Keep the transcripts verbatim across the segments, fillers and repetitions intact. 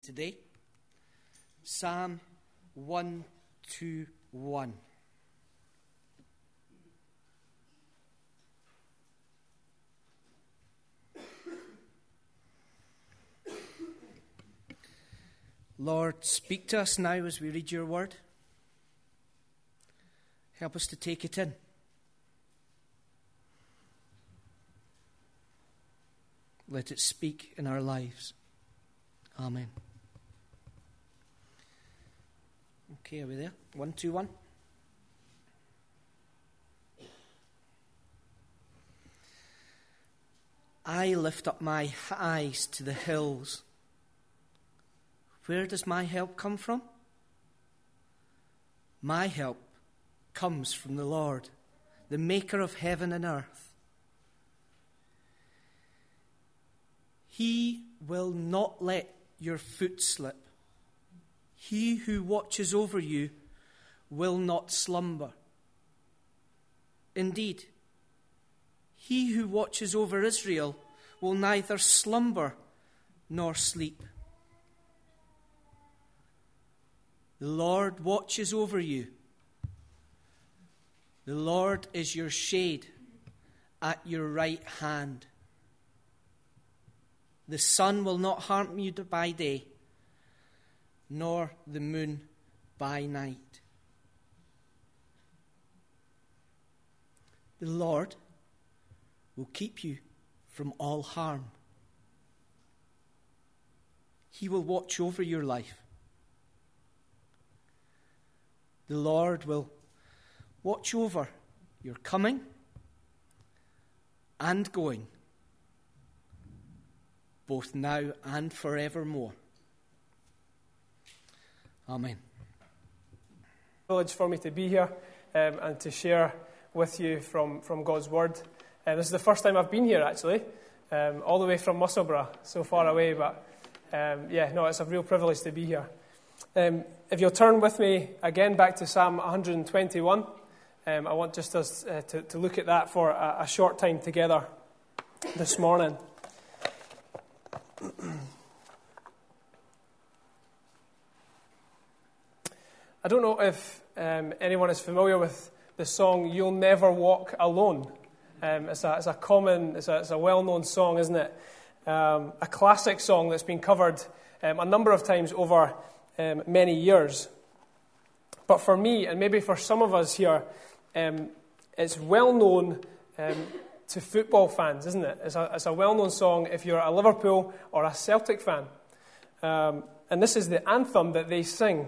Today, Psalm one twenty-one. Lord, speak to us now as we read your word. Help us to take it in. Let it speak in our lives. Amen. Okay, are we there? One, two, one. I lift up my eyes to the hills. Where does my help come from? My help comes from the Lord, the maker of heaven and earth. He will not let your foot slip. He who watches over you will not slumber. Indeed, he who watches over Israel will neither slumber nor sleep. The Lord watches over you. The Lord is your shade at your right hand. The sun will not harm you by day, nor the moon by night. The Lord will keep you from all harm. He will watch over your life. The Lord will watch over your coming and going, both now and forevermore. Amen. Privilege for me to be here um, and to share with you from, from God's Word. Uh, this is the first time I've been here, actually, um, all the way from Musselburgh, so far away. But um, yeah, no, it's a real privilege to be here. Um, if you'll turn with me again back to Psalm one twenty-one, um, I want just us uh, to, to look at that for a, a short time together this morning. I don't know if um, anyone is familiar with the song "You'll Never Walk Alone." Um, it's, a, it's a common, it's a, it's a well-known song, isn't it? Um, a classic song that's been covered um, a number of times over um, many years. But for me, and maybe for some of us here, um, it's well-known um, to football fans, isn't it? It's a, it's a well-known song if you're a Liverpool or a Celtic fan. Um, and this is the anthem that they sing.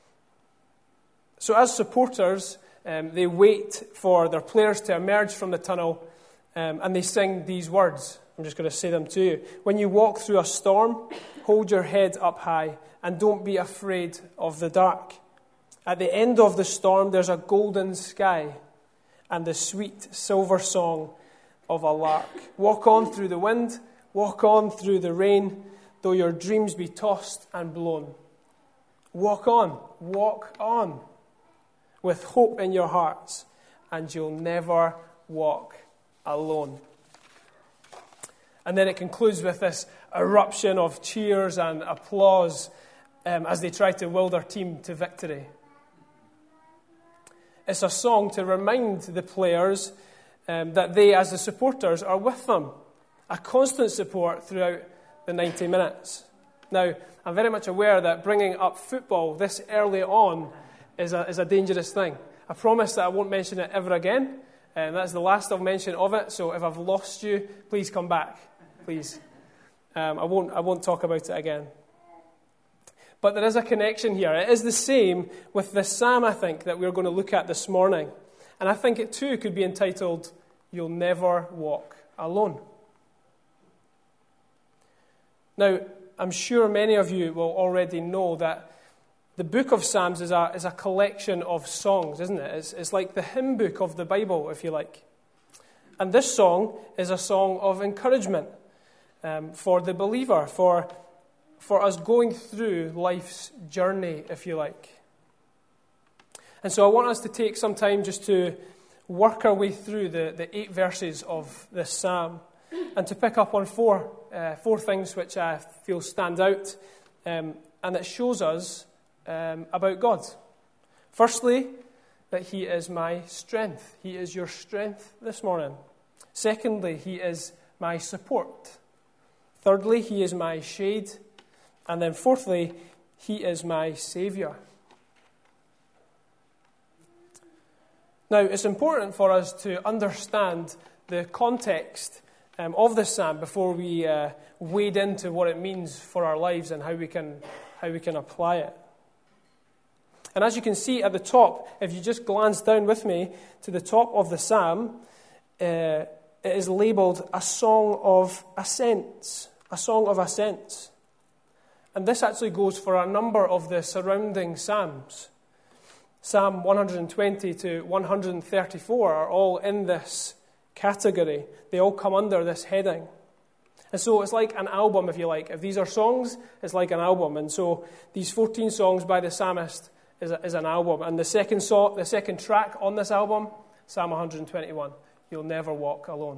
So as supporters, um, they wait for their players to emerge from the tunnel, um, and they sing these words. I'm just going to say them to you. When you walk through a storm, hold your head up high, and don't be afraid of the dark. At the end of the storm, there's a golden sky, and the sweet silver song of a lark. Walk on through the wind, walk on through the rain, though your dreams be tossed and blown. Walk on, walk on, with hope in your hearts, and you'll never walk alone. And then it concludes with this eruption of cheers and applause um, as they try to will their team to victory. It's a song to remind the players um, that they, as the supporters, are with them. A constant support throughout the ninety minutes. Now, I'm very much aware that bringing up football this early on is a, is a dangerous thing. I promise that I won't mention it ever again, and that's the last I'll mention of it, so if I've lost you, please come back, please. Um, I won't I won't talk about it again. But there is a connection here. It is the same with the psalm, I think, that we're going to look at this morning. And I think it too could be entitled, "You'll Never Walk Alone." Now, I'm sure many of you will already know that the book of Psalms is a, is a collection of songs, isn't it? It's, it's like the hymn book of the Bible, if you like. And this song is a song of encouragement um, for the believer, for, for us going through life's journey, if you like. And so I want us to take some time just to work our way through the, the eight verses of this psalm and to pick up on four, uh, four things which I feel stand out um, and it shows us um, about God. Firstly, that he is my strength. He is your strength this morning. Secondly, he is my support. Thirdly, he is my shade. And then fourthly, he is my saviour. Now, it's important for us to understand the context um, of this psalm before we uh, wade into what it means for our lives and how we can how we can apply it. And as you can see at the top, if you just glance down with me to the top of the psalm, uh, it is labelled a song of ascents, a song of ascents. And this actually goes for a number of the surrounding psalms. Psalm one hundred twenty to one hundred thirty-four are all in this category. They all come under this heading. And so it's like an album, if you like. If these are songs, it's like an album. And so these fourteen songs by the psalmist is, a, is an album. And the second, so, the second track on this album, Psalm one hundred twenty-one, You'll Never Walk Alone.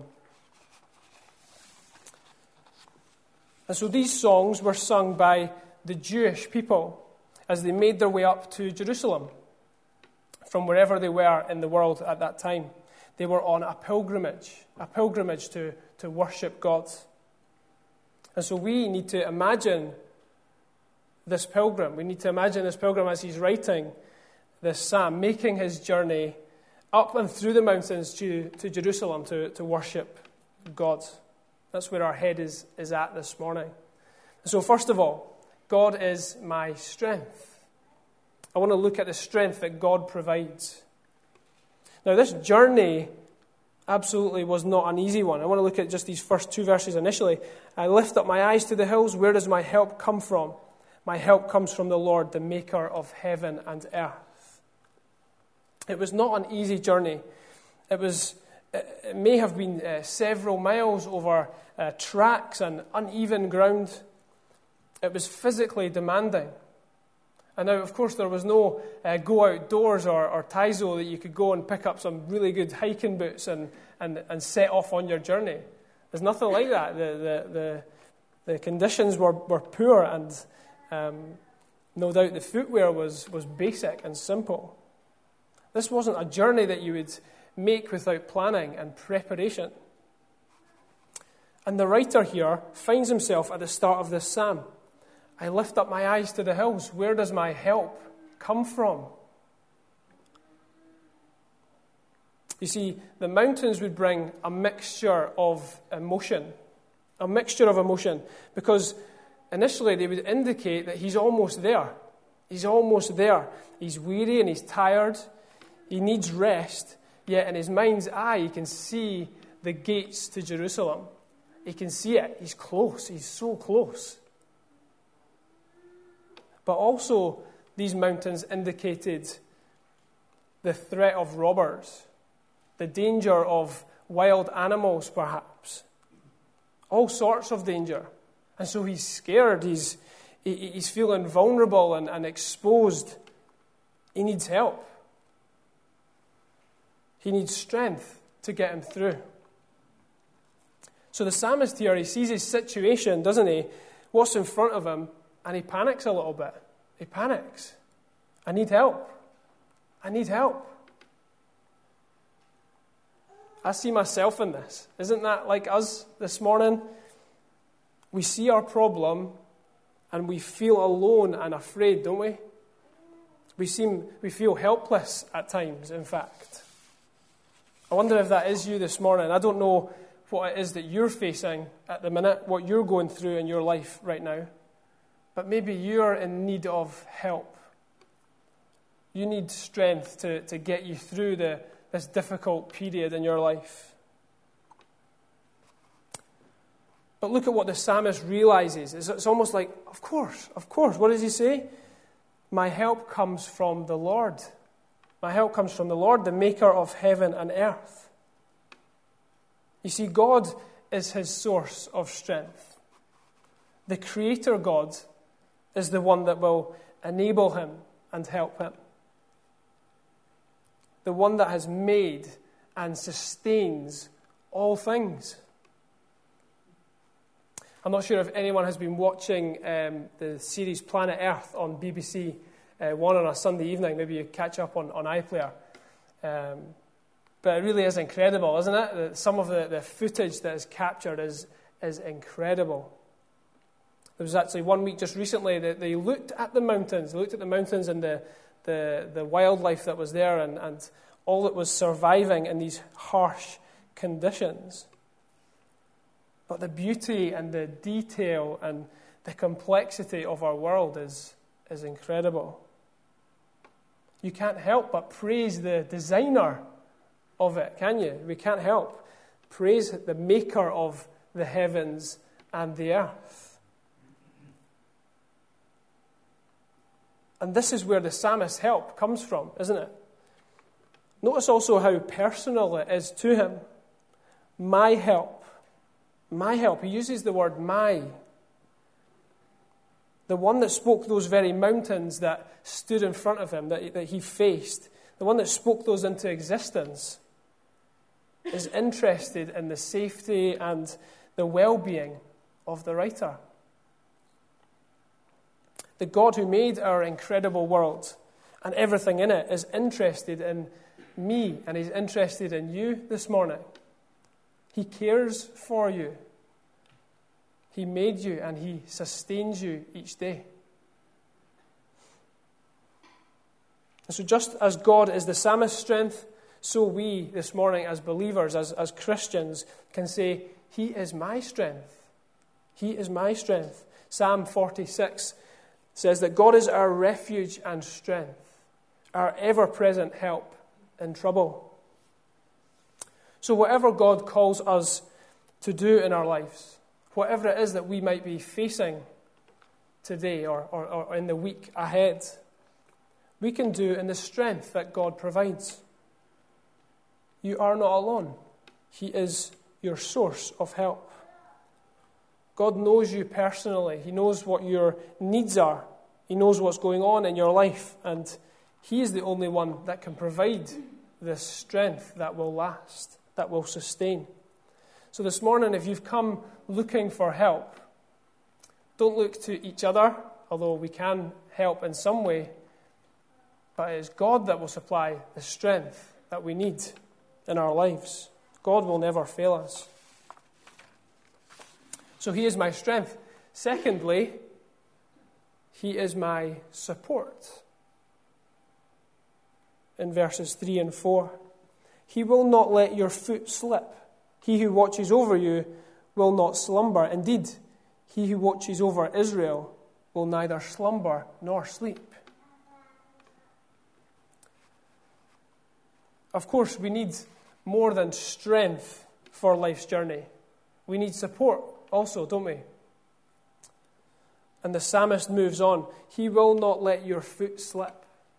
And so these songs were sung by the Jewish people as they made their way up to Jerusalem from wherever they were in the world at that time. They were on a pilgrimage, a pilgrimage to, to worship God. And so we need to imagine this pilgrim. We need to imagine this pilgrim as he's writing this psalm, making his journey up and through the mountains to, to Jerusalem to, to worship God. That's where our head is, is at this morning. So first of all, God is my strength. I want to look at the strength that God provides. Now, this journey absolutely was not an easy one. I want to look at just these first two verses initially. I lift up my eyes to the hills. Where does my help come from? My help comes from the Lord, the maker of heaven and earth. It was not an easy journey. It was. It may have been uh, several miles over uh, tracks and uneven ground. It was physically demanding. And now, of course, there was no uh, go outdoors or, or Taizo that you could go and pick up some really good hiking boots and, and, and set off on your journey. There's nothing like that. The the the, the conditions were, were poor, and um, no doubt the footwear was, was basic and simple. This wasn't a journey that you would make without planning and preparation. And the writer here finds himself at the start of this psalm. I lift up my eyes to the hills. Where does my help come from? You see, the mountains would bring a mixture of emotion. A mixture of emotion. Because initially they would indicate that he's almost there. He's almost there. He's weary and he's tired. He needs rest. Yet in his mind's eye, he can see the gates to Jerusalem. He can see it. He's close. He's so close. But also, these mountains indicated the threat of robbers, the danger of wild animals, perhaps. All sorts of danger. And so he's scared. He's, he's feeling vulnerable and, and exposed. He needs help. He needs strength to get him through. So the psalmist here, he sees his situation, doesn't he? What's in front of him? And he panics a little bit. He panics. I need help. I need help. I see myself in this. Isn't that like us this morning? We see our problem and we feel alone and afraid, don't we? We seem, we feel helpless at times, in fact. I wonder if that is you this morning. I don't know what it is that you're facing at the minute, what you're going through in your life right now. But maybe you're in need of help. You need strength to, to get you through the, this difficult period in your life. But look at what the psalmist realizes. It's, it's almost like, of course, of course. What does he say? My help comes from the Lord. My help comes from the Lord, the maker of heaven and earth. You see, God is his source of strength. The Creator God is the one that will enable him and help him. The one that has made and sustains all things. I'm not sure if anyone has been watching um, the series Planet Earth on B B C uh, One on a Sunday evening. Maybe you catch up on, on iPlayer. Um, but it really is incredible, isn't it? Some of the, the footage that is captured is, is incredible. There was actually one week just recently that they looked at the mountains. They looked at the mountains and the, the, the wildlife that was there and, and all that was surviving in these harsh conditions. But the beauty and the detail and the complexity of our world is, is incredible. You can't help but praise the designer of it, can you? We can't help. Praise the maker of the heavens and the earth. And this is where the psalmist's help comes from, isn't it? Notice also how personal it is to him. My help. My help. He uses the word my. The one that spoke those very mountains that stood in front of him, that, that he faced, the one that spoke those into existence, is interested in the safety and the well-being of the writer. The God who made our incredible world and everything in it is interested in me, and he's interested in you this morning. He cares for you. He made you and he sustains you each day. And so just as God is the psalmist's strength, so we this morning as believers, as, as Christians, can say, he is my strength. He is my strength. Psalm forty-six says that God is our refuge and strength, our ever-present help in trouble. So whatever God calls us to do in our lives, whatever it is that we might be facing today or, or, or in the week ahead, we can do in the strength that God provides. You are not alone. He is your source of help. God knows you personally. He knows what your needs are. He knows what's going on in your life. And he is the only one that can provide this strength that will last, that will sustain. So this morning, if you've come looking for help, don't look to each other, although we can help in some way, but it is God that will supply the strength that we need in our lives. God will never fail us. So he is my strength. Secondly, he is my support. In verses three and four, he will not let your foot slip. He who watches over you will not slumber. Indeed, he who watches over Israel will neither slumber nor sleep. Of course, we need more than strength for life's journey. We need support also, don't we? And the psalmist moves on. He will not let your foot slip.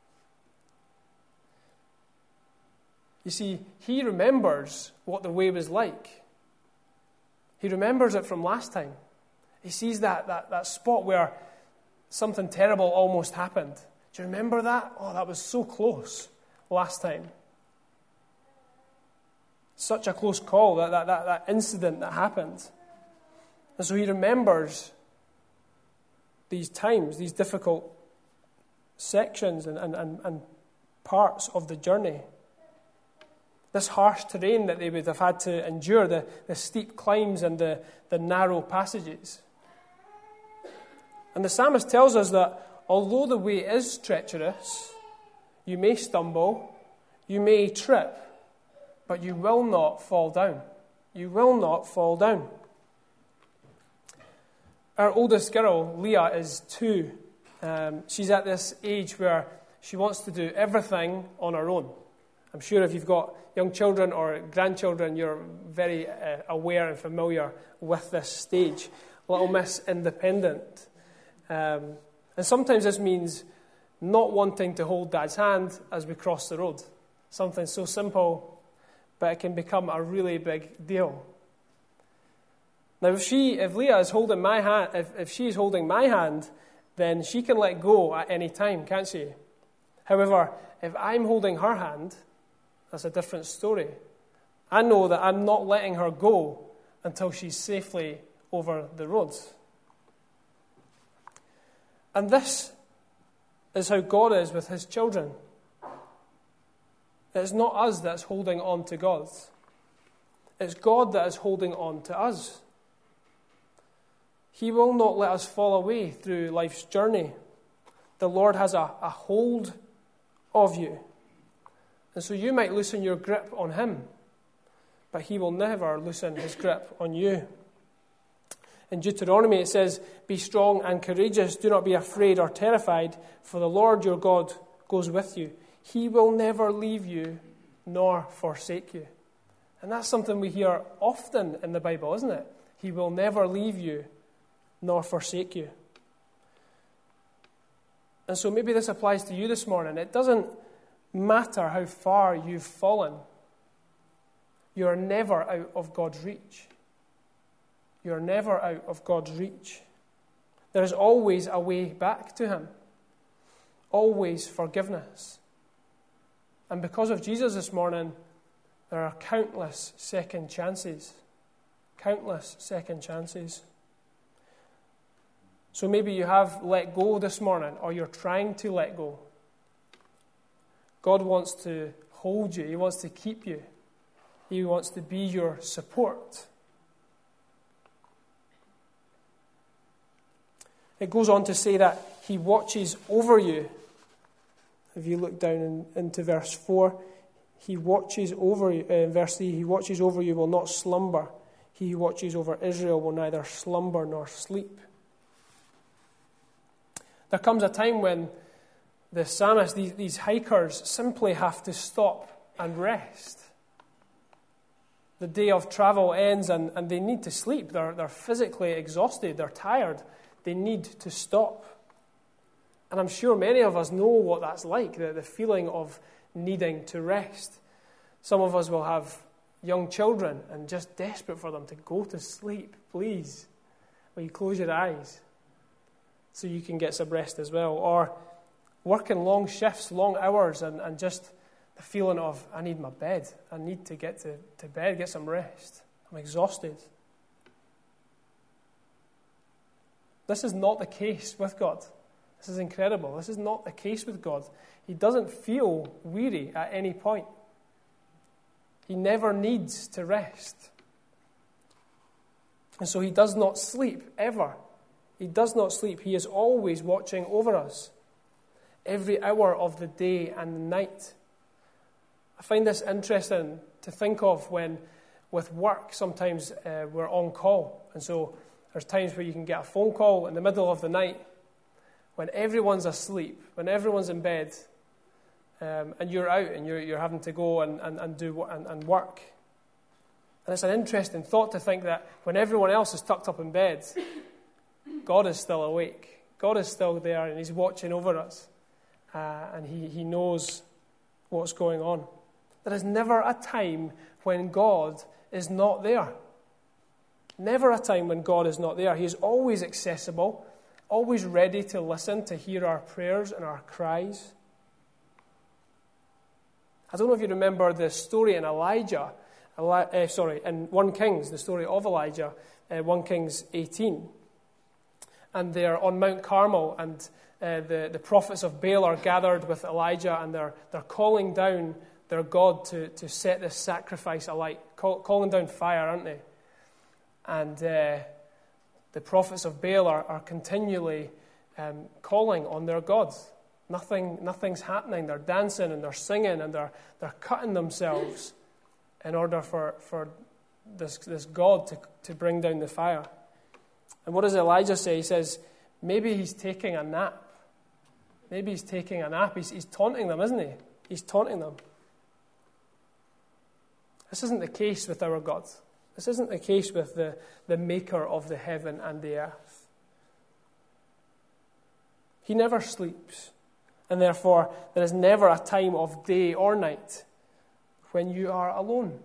You see, he remembers what the way was like. He remembers it from last time. He sees that, that, that spot where something terrible almost happened. Do you remember that? Oh, that was so close last time. Such a close call, that, that, that, that incident that happened. And so he remembers these times, these difficult sections and, and, and, and parts of the journey. This harsh terrain that they would have had to endure, the, the steep climbs and the, the narrow passages. And the psalmist tells us that although the way is treacherous, you may stumble, you may trip, but you will not fall down. You will not fall down. Our oldest girl, Leah, is two. Um, she's at this age where she wants to do everything on her own. I'm sure if you've got young children or grandchildren, you're very uh, aware and familiar with this stage. Little Miss Independent. Um, and sometimes this means not wanting to hold Dad's hand as we cross the road. Something so simple, but it can become a really big deal. Now, if she, if Leah is holding my hand, if, if she is holding my hand, then she can let go at any time, can't she? However, if I'm holding her hand, that's a different story. I know that I'm not letting her go until she's safely over the roads. And this is how God is with his children. It's not us that's holding on to God. It's God that is holding on to us. He will not let us fall away through life's journey. The Lord has a, a hold of you. And so you might loosen your grip on him, but he will never loosen his grip on you. In Deuteronomy it says, "Be strong and courageous, do not be afraid or terrified, for the Lord your God goes with you. He will never leave you nor forsake you." And that's something we hear often in the Bible, isn't it? He will never leave you nor forsake you. And so maybe this applies to you this morning. It doesn't matter how far you've fallen. You're never out of God's reach. You're never out of God's reach. There is always a way back to him. Always forgiveness. And because of Jesus this morning, there are countless second chances. Countless second chances. So maybe you have let go this morning, or you're trying to let go. God wants to hold you. He wants to keep you. He wants to be your support. It goes on to say that he watches over you. If you look down in, into verse four, he watches over you. Uh, verse three, he watches over you will not slumber. He who watches over Israel will neither slumber nor sleep. There comes a time when the psalmist, these, these hikers, simply have to stop and rest. The day of travel ends and, and they need to sleep. They're, they're physically exhausted. They're tired. They need to stop. And I'm sure many of us know what that's like, the, the feeling of needing to rest. Some of us will have young children and just desperate for them to go to sleep. Please, will you close your eyes so you can get some rest as well? Or working long shifts, long hours, and, and just the feeling of, I need my bed. I need to get to, to bed, get some rest. I'm exhausted. This is not the case with God. This is incredible. This is not the case with God. He doesn't feel weary at any point. He never needs to rest. And so he does not sleep, ever. He does not sleep. He is always watching over us, every hour of the day and the night. I find this interesting to think of when, with work, sometimes uh, we're on call. And so there's times where you can get a phone call in the middle of the night when everyone's asleep, when everyone's in bed, um, and you're out and you're, you're having to go and, and, and do and, and work. And it's an interesting thought to think that when everyone else is tucked up in bed, God is still awake. God is still there and he's watching over us. Uh, and he, he knows what's going on. There is never a time when God is not there. Never a time when God is not there. He is always accessible, always ready to listen, to hear our prayers and our cries. I don't know if you remember the story in Elijah, Eli- uh, sorry, in First Kings, the story of Elijah, uh, First Kings eighteen. And they're on Mount Carmel, and uh, the, the prophets of Baal are gathered with Elijah, and they're, they're calling down their God to, to set this sacrifice alight, call, calling down fire, aren't they? And uh, the prophets of Baal are, are continually um, calling on their gods. Nothing, nothing's happening. They're dancing and they're singing and they're they're cutting themselves in order for, for this, this God to, to bring down the fire. And what does Elijah say? He says, maybe he's taking a nap. Maybe he's taking a nap. He's, he's taunting them, isn't he? He's taunting them. This isn't the case with our God. This isn't the case with the, the maker of the heaven and the earth. He never sleeps. And therefore, there is never a time of day or night when you are alone.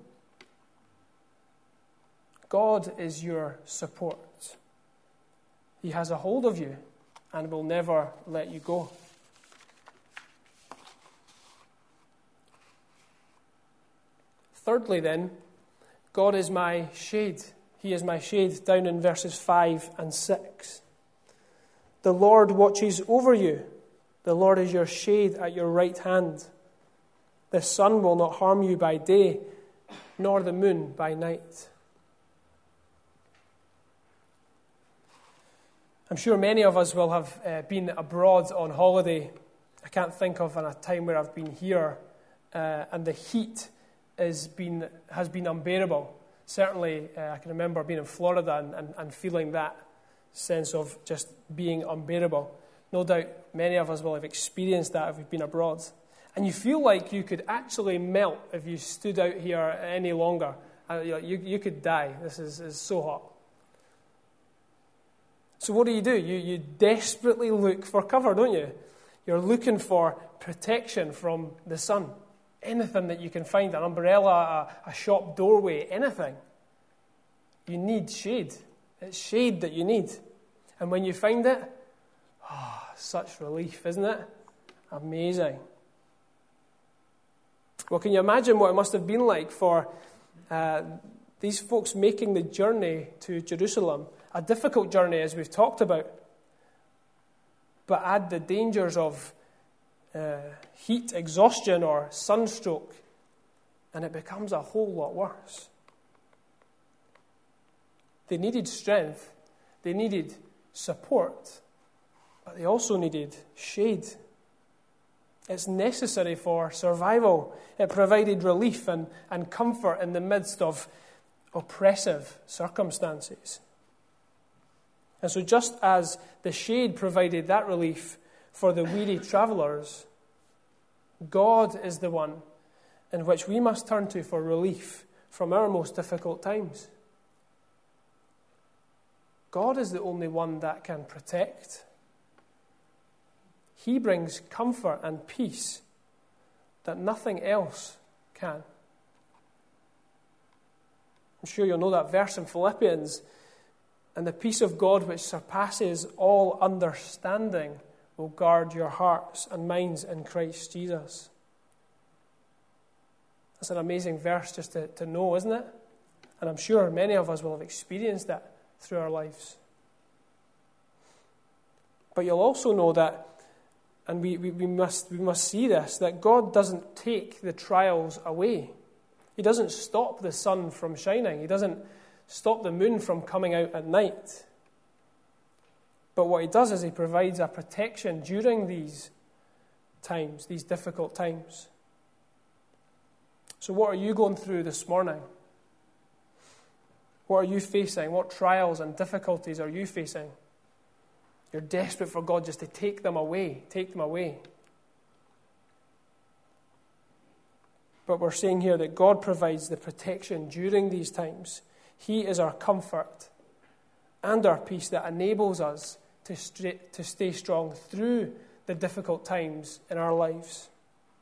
God is your support. He has a hold of you and will never let you go. Thirdly, then, God is my shade. He is my shade, down in verses five and six. The Lord watches over you. The Lord is your shade at your right hand. The sun will not harm you by day, nor the moon by night. I'm sure many of us will have uh, been abroad on holiday. I can't think of a time where I've been here uh, and the heat is been, has been unbearable. Certainly, uh, I can remember being in Florida and, and, and feeling that sense of just being unbearable. No doubt many of us will have experienced that if we've been abroad. And you feel like you could actually melt if you stood out here any longer. Uh, you, you, you could die. This is, is so hot. So what do you do? You, you desperately look for cover, don't you? You're looking for protection from the sun. Anything that you can find, an umbrella, a, a shop doorway, anything. You need shade. It's shade that you need. And when you find it, oh, such relief, isn't it? Amazing. Well, can you imagine what it must have been like for uh, these folks making the journey to Jerusalem? A difficult journey, as we've talked about. But add the dangers of uh, heat exhaustion or sunstroke, and it becomes a whole lot worse. They needed strength. They needed support. But they also needed shade. It's necessary for survival. It provided relief and, and comfort in the midst of oppressive circumstances. And so just as the shade provided that relief for the weary travelers, God is the one in which we must turn to for relief from our most difficult times. God is the only one that can protect. He brings comfort and peace that nothing else can. I'm sure you'll know that verse in Philippians. And the peace of God which surpasses all understanding will guard your hearts and minds in Christ Jesus. That's an amazing verse just to, to know, isn't it? And I'm sure many of us will have experienced that through our lives. But you'll also know that, and we, we, we must we must see this, that God doesn't take the trials away. He doesn't stop the sun from shining. He doesn't stop the moon from coming out at night. But what he does is he provides a protection during these times, these difficult times. So what are you going through this morning? What are you facing? What trials and difficulties are you facing? You're desperate for God just to take them away, take them away. But we're saying here that God provides the protection during these times. He is our comfort and our peace that enables us to, st- to stay strong through the difficult times in our lives.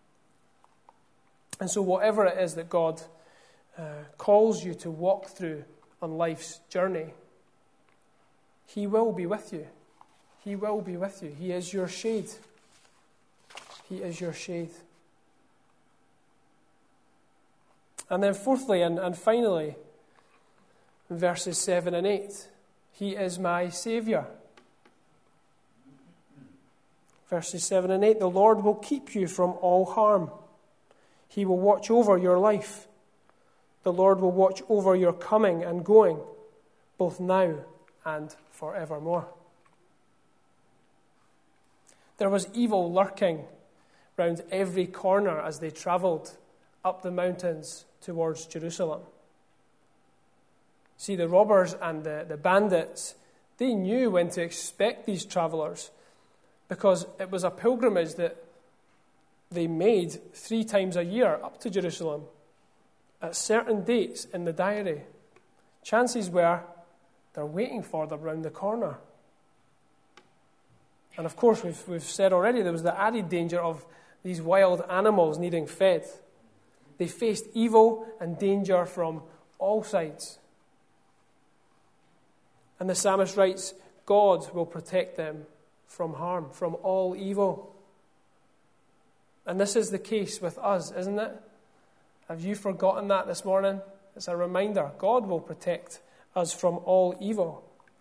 And so whatever it is that God uh, calls you to walk through on life's journey, He will be with you. He will be with you. He is your shade. He is your shade. And then fourthly and, and finally, verses seven and eight, He is my Saviour. Verses seven and eight, the Lord will keep you from all harm. He will watch over your life. The Lord will watch over your coming and going, both now and forevermore. There was evil lurking round every corner as they travelled up the mountains towards Jerusalem. See, the robbers and the, the bandits, they knew when to expect these travellers because it was a pilgrimage that they made three times a year up to Jerusalem at certain dates in the diary. Chances were they're waiting for them round the corner. And of course, we've, we've said already, there was the added danger of these wild animals needing fed. They faced evil and danger from all sides. And the psalmist writes, God will protect them from harm, from all evil. And this is the case with us, isn't it? Have you forgotten that this morning? It's a reminder. God will protect us from all evil.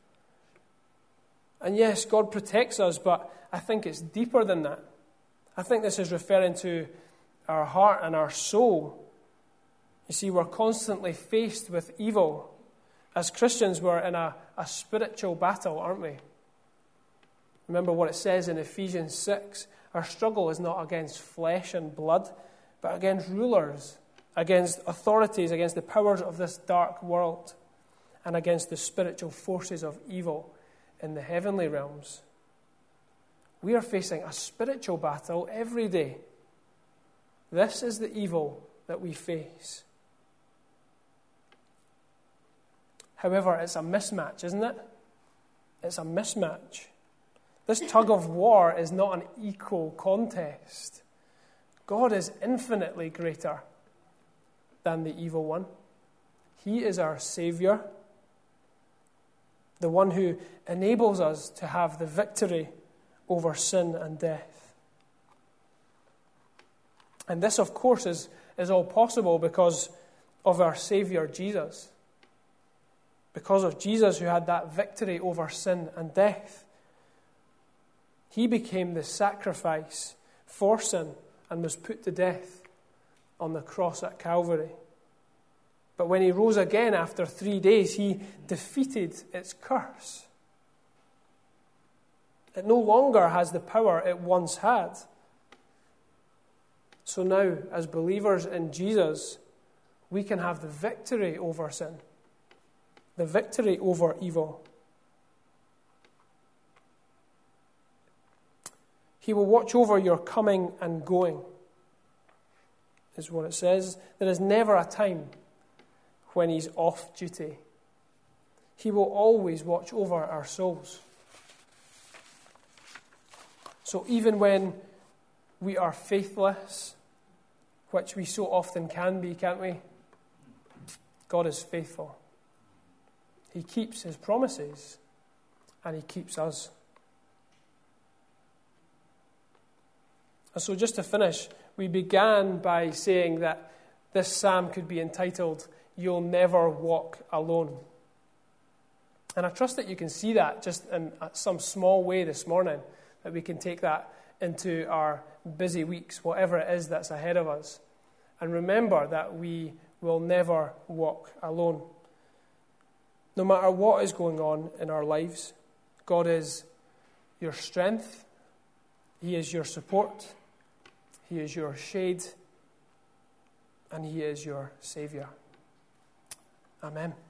And yes, God protects us, but I think it's deeper than that. I think this is referring to our heart and our soul. You see, we're constantly faced with evil. As Christians, we're in a, a spiritual battle, aren't we? Remember what it says in Ephesians six. Our struggle is not against flesh and blood, but against rulers, against authorities, against the powers of this dark world, and against the spiritual forces of evil in the heavenly realms. We are facing a spiritual battle every day. This is the evil that we face. However, it's a mismatch, isn't it? It's a mismatch. This tug of war is not an equal contest. God is infinitely greater than the evil one. He is our Savior, the one who enables us to have the victory over sin and death. And this, of course, is, is all possible because of our Savior, Jesus. Because of Jesus, who had that victory over sin and death. He became the sacrifice for sin and was put to death on the cross at Calvary. But when he rose again after three days, he defeated its curse. It no longer has the power it once had. So now, as believers in Jesus, we can have the victory over sin, the victory over evil. He will watch over your coming and going, is what it says. There is never a time when he's off duty. He will always watch over our souls. So even when we are faithless, which we so often can be, can't we? God is faithful. He keeps his promises, and he keeps us. And so just to finish, we began by saying that this psalm could be entitled, "You'll Never Walk Alone." And I trust that you can see that just in some small way this morning, that we can take that into our busy weeks, whatever it is that's ahead of us. And remember that we will never walk alone. No matter what is going on in our lives, God is your strength. He is your support. He is your shade. And he is your Savior. Amen.